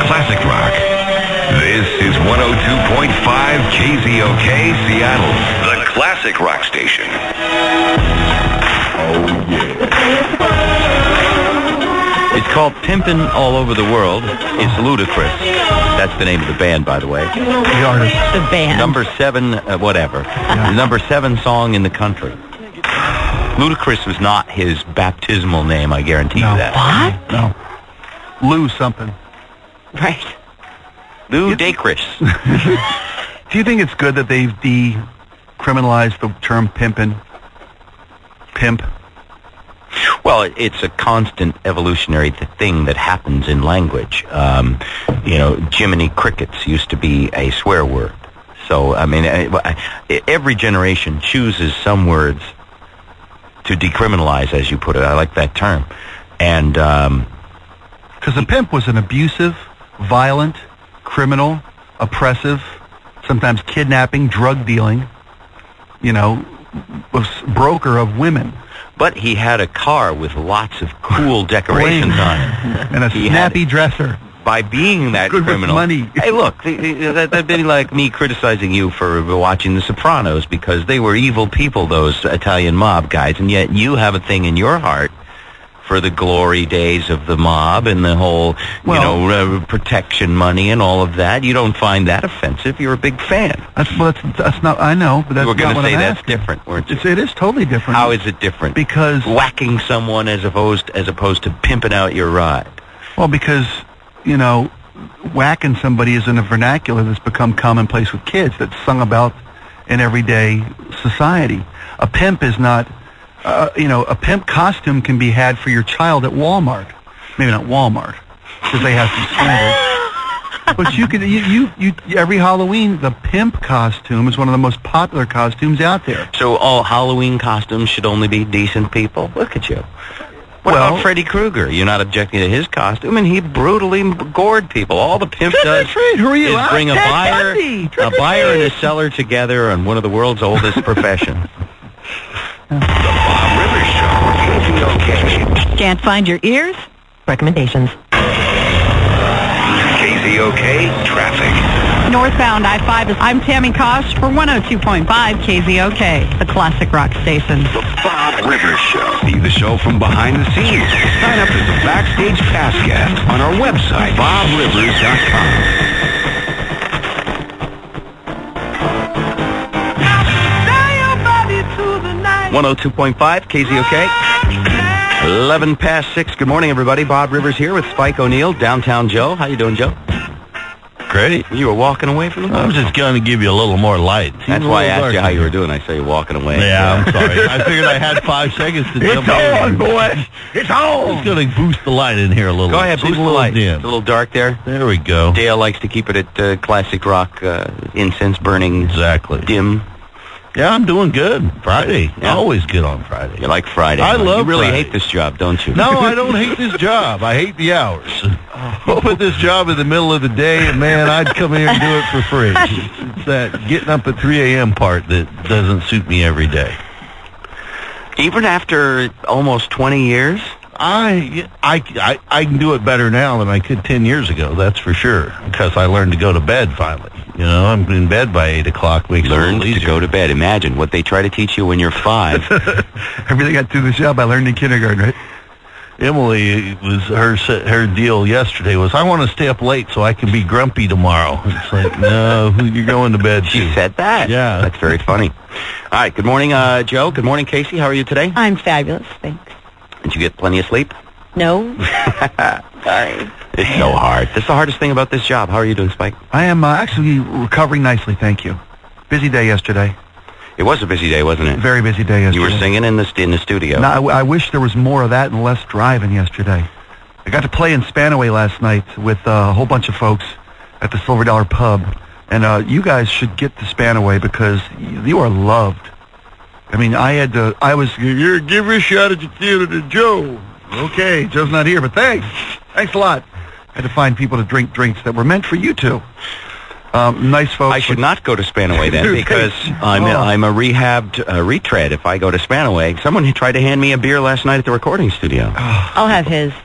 classic rock. This is 102.5 KZOK Seattle, the classic rock station. Oh, yeah. It's called Pimpin' All Over the World. It's Ludacris. That's the name of the band, by the way. The artist. The band. Number 7, whatever. Yeah. The number 7 song in the country. Ludacris was not his baptismal name, I guarantee you that. What? No. Lou something. Right. Lou Dacris. Do you think it's good that they've decriminalized the term pimpin'? Pimp? Well, it's a constant evolutionary thing that happens in language. Jiminy Crickets used to be a swear word. So, I mean, every generation chooses some words to decriminalize, as you put it. I like that term. And because a pimp was an abusive, violent, criminal, oppressive, sometimes kidnapping, drug dealing, was broker of women. But he had a car with lots of cool decorations on it. And a snappy dresser. By being that Good criminal. with money. Hey, look, that'd be like me criticizing you for watching The Sopranos because they were evil people, those Italian mob guys, and yet you have a thing in your heart for the glory days of the mob and the whole, protection money and all of that. You don't find that offensive. You're a big fan. That's not, I know, but that's you were not going to what say I'm that's asking. different, weren't you? It is totally different. How is it different? Because whacking someone as opposed to pimping out your ride. Well, because, whacking somebody is in a vernacular that's become commonplace with kids, that's sung about in everyday society. A pimp is not, a pimp costume can be had for your child at Walmart. Maybe not Walmart, because they have some standards. But you can, every Halloween, the pimp costume is one of the most popular costumes out there. So all Halloween costumes should only be decent people? Look at you. What about Freddy Krueger? You're not objecting to his costume, and he brutally gored people. All the pimp does is bring a buyer and a seller together on one of the world's oldest professions. The Bob Rivers Show, KZOK. Can't find your ears? Recommendations. KZOK Traffic. Northbound I-5 I'm Tammy Kosh for 102.5 KZOK, the classic rock station. The Bob Rivers Show. See the show from behind the scenes. Sign up as a backstage pass guest on our website, BobRivers.com. 102.5 KZOK. 11 past 6. Good morning, everybody. Bob Rivers here with Spike O'Neill, Downtown Joe. How you doing, Joe? Great. You were walking away from the I was just going to give you a little more light. That's why I asked you how you were doing. I saw you walking away. Yeah, I'm sorry. I figured I had 5 seconds to jump in. It's on, boy. It's on. It's going to boost the light in here a little. Go ahead, boost the light. Dim. It's a little dark there. There we go. Dale likes to keep it at classic rock, incense burning. Exactly. Dim. Yeah, I'm doing good. Friday. Yeah. Always good on Friday. You like Friday. I love You really Friday. hate this job, don't you? No, I don't hate this job. I hate the hours. You put this job in the middle of the day, and man, I'd come here and do it for free. It's that getting up at 3 a.m. part that doesn't suit me every day. Even after almost 20 years? I can do it better now than I could 10 years ago, that's for sure, because I learned to go to bed finally. I'm in bed by 8 o'clock. Learn to go to bed. Imagine what they try to teach you when you're 5. Everything I do this job I learned in kindergarten, right? Emily, was her deal yesterday was, I want to stay up late so I can be grumpy tomorrow. It's like, no, you're going to bed She too. said that? Yeah. That's very funny. All right, good morning, Joe. Good morning, Casey. How are you today? I'm fabulous, thanks. Did you get plenty of sleep? No. Sorry. It's so hard. That's the hardest thing about this job. How are you doing, Spike? I am actually recovering nicely, thank you. Busy day yesterday. It was a busy day, wasn't it? Very busy day yesterday. You were singing in the studio. No, I wish there was more of that and less driving yesterday. I got to play in Spanaway last night with a whole bunch of folks at the Silver Dollar Pub. And you guys should get to Spanaway because you are loved. I mean, here, give her a shot at the theater to Joe. Okay, Joe's not here, but thanks. Thanks a lot. I had to find people to drink drinks that were meant for you two. Nice folks. I should not go to Spanaway then because I'm a rehabbed retread if I go to Spanaway. Someone tried to hand me a beer last night at the recording studio. I'll have his.